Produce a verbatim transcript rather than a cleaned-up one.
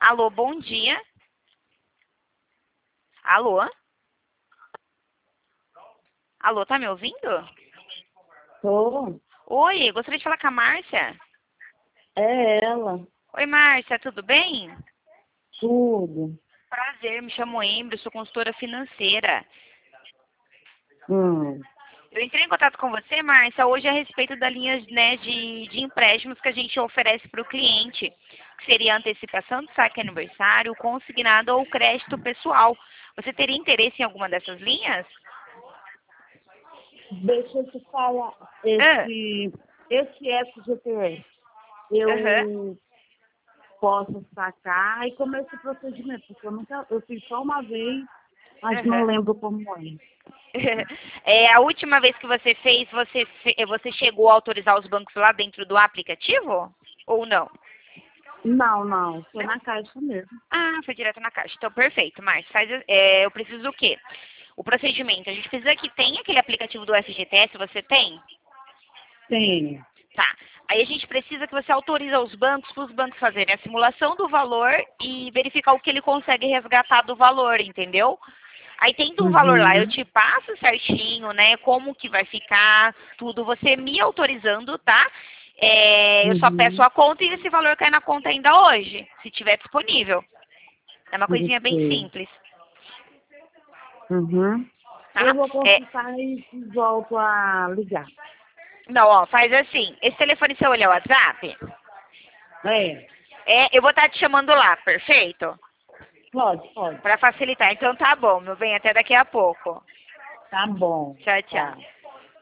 Alô, bom dia. Alô? Alô, tá me ouvindo? Tô. Oi, gostaria de falar com a Márcia. É ela. Oi, Márcia, tudo bem? Tudo. Prazer, me chamo Embre, sou consultora financeira. Hum. Eu entrei em contato com você, Márcia, hoje a respeito da linha, né, de, de empréstimos que a gente oferece para o cliente, que seria a antecipação do saque aniversário, consignado ou crédito pessoal. Você teria interesse em alguma dessas linhas? Deixa eu te falar. Ah, Esse, esse F G T S, aham. eu posso sacar e como é esse procedimento? Porque eu nunca, eu fiz só uma vez, mas não Aham. lembro como é. É, a última vez que você fez, você, fe- você chegou a autorizar os bancos lá dentro do aplicativo? Ou não? Não, não, foi Não? na caixa mesmo. Ah, foi direto na caixa. Então, perfeito, Márcio. Faz, é, eu preciso do quê? O procedimento. A gente precisa que tenha aquele aplicativo do F G T S, você tem? Tem. Tá. Aí a gente precisa que você autorize os bancos para os bancos fazerem a simulação do valor e verificar o que ele consegue resgatar do valor, entendeu? Aí tendo um valor lá, eu Uhum. te passo certinho, né? Como que vai ficar, tudo, você me autorizando, tá? É, eu só peço Uhum. a conta e esse valor cai na conta ainda hoje, se tiver disponível. É uma coisinha bem Sei. simples, Uhum. Eu tá? vou É, consultar e volto a ligar. não, ó, faz assim. Esse telefone seu olha o WhatsApp? É, É, eu vou estar te chamando lá, perfeito? pode, pode. Para facilitar. Então tá bom, meu bem, até daqui a pouco. Tá bom. Tchau, tchau. Tá.